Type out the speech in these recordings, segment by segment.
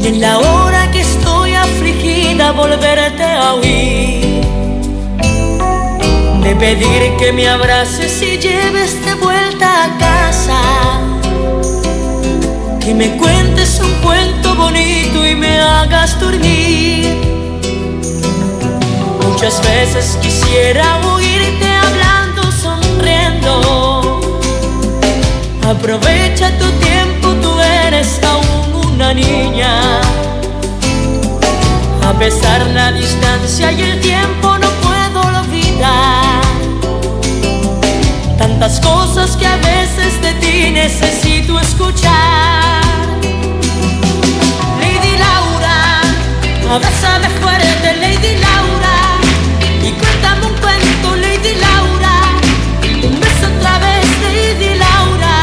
y en la hora que estoy afligida volverte a oír, de pedir que me abraces y lleves de vuelta a casa, que me cuentes un cuento bonito y me hagas dormir. Muchas veces quisiera oírte hablando, sonriendo. Aprovecha tu tiempo, tú eres aún una niña. A pesar de la distancia y el tiempo no puedo olvidar tantas cosas que a veces de ti necesito escuchar. Lady Laura, abrázame fuerte, Lady Laura, y cuéntame un cuento, Lady Laura. Un beso otra vez, Lady Laura.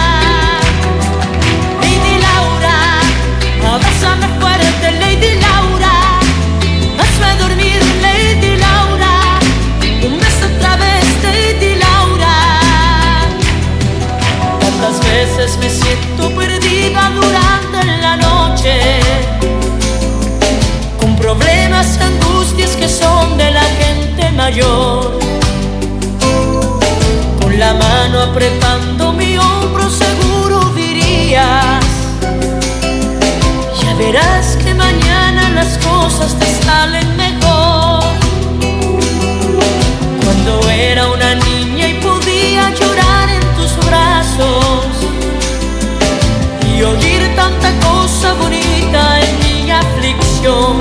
Lady Laura, abrázame fuerte, Lady Laura. Hazme dormir, Lady Laura. Un beso otra vez, Lady Laura. Tantas veces me siento perdida durante la noche, con problemas y angustias que son de la gente mayor. Con la mano apretando mi hombro seguro dirías: ya verás que mañana las cosas te salen mejor. Cuando era una niña y podía llorar en tus brazos y oír tanta cosa bonita en mi aflicción,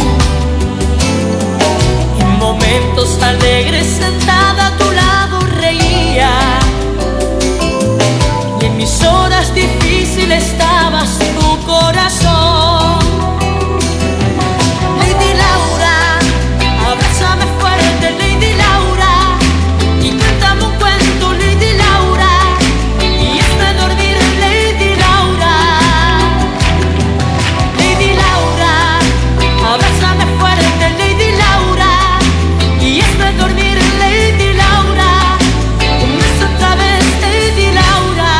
en momentos alegres sentada a tu lado reía, y en mis horas difíciles estabas tu corazón. Lady Laura, abrázame fuerte, Lady Laura, y cuéntame un cuento, Lady Laura, y hazme dormir, Lady Laura. Lady Laura, abrázame fuerte, Lady Laura, y hazme dormir, Lady Laura. Un beso otra vez, Lady Laura.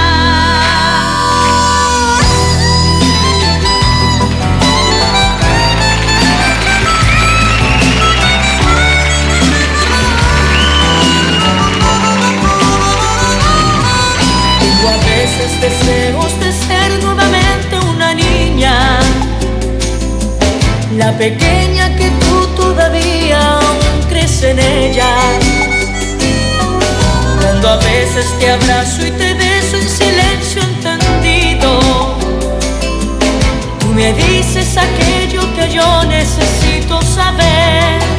Tengo a veces deseos de ser nuevamente una niña, la pequeña que tú todavía aún crees en ella. Cuando a veces te abrazo y te beso en silencio entendido, tú me dices aquello que yo necesito saber.